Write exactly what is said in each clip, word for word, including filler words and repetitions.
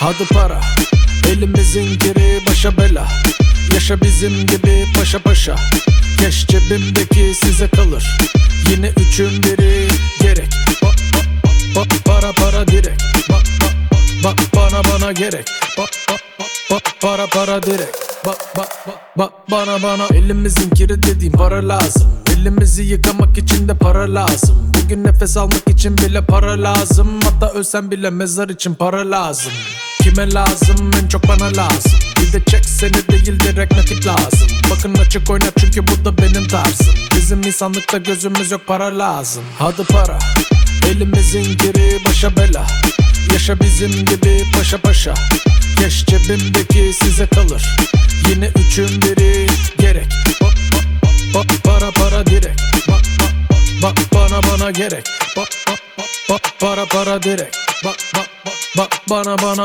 Hadi para, elimizin geri başa bela. Yaşa bizim gibi paşa paşa. Keş cebimdeki size kalır. Yine üçün biri gerek. Ba, ba, ba, para para direkt. Ba, ba, ba, bana bana gerek. Ba, ba, ba, para para direkt. Ba, ba, ba, ba, bana bana. Elimizin kiri dediğim para lazım. Elimizi yıkamak için de para lazım. Bugün nefes almak için bile para lazım. Hatta ölsem bile mezar için para lazım. Kime lazım? En çok bana lazım. Bir de çek seni değil direkt nakit lazım. Bakın açık oynat çünkü bu da benim tarzım. Bizim insanlıkta gözümüz yok, para lazım. Hadi para, elimizin giri başa bela. Yaşa bizim gibi paşa paşa. Keş cebimdeki size kalır. Yine üçün biri gerek. Ba, ba, ba, para para direkt. Ba, ba, ba, bana bana gerek. Ba, ba, ba, para para direkt. Ba, ba, ba, bana bana.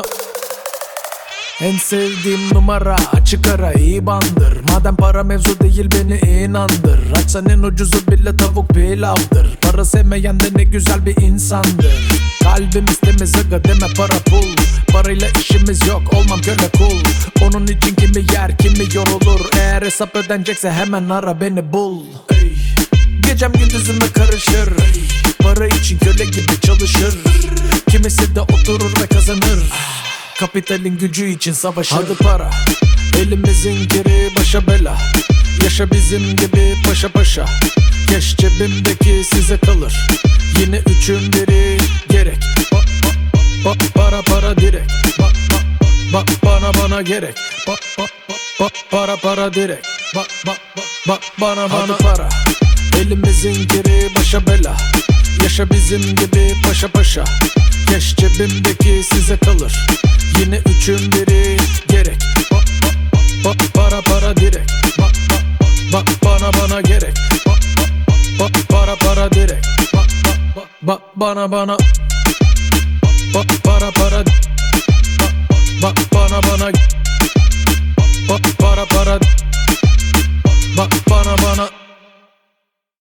En sevdiğim numara açık ara ibandır. Madem para mevzu değil beni inandır. Açsan en ucuzu bile tavuk pilavdır. Para sevmeyen de ne güzel bir insandır. Kalbim istemez aga deme para pul. Parayla işimiz yok, olmam köle kul. Onun için kimi yer kimi yorulur. Eğer hesap ödenecekse hemen ara beni bul. Ey. Gecem gündüzüme karışır. Ey. Para için köle gibi çalışır. Kimisi de oturur ve kazanır. Kapitalin gücü için savaşır. Hadi para, elimizin geri başa bela. Yaşa bizim gibi paşa paşa. Keş cebimdeki size kalır. Yine üçün biri gerek. Ba, ba, ba, para para direkt. Ba, ba, ba, bana bana gerek. Ba, ba, ba, para para direkt. Ba, ba, ba, bana bana. Hadi para, elimizin geri başa bela. Yaşa bizim gibi paşa paşa. Keş cebimdeki size kalır. Yine üçün biri gerek. Ba, ba, ba, para para direkt. Ba, ba, ba, bana bana gerek. Ba, ba, ba, para para direkt. Ba, ba, ba, bana bana. Ba, para para.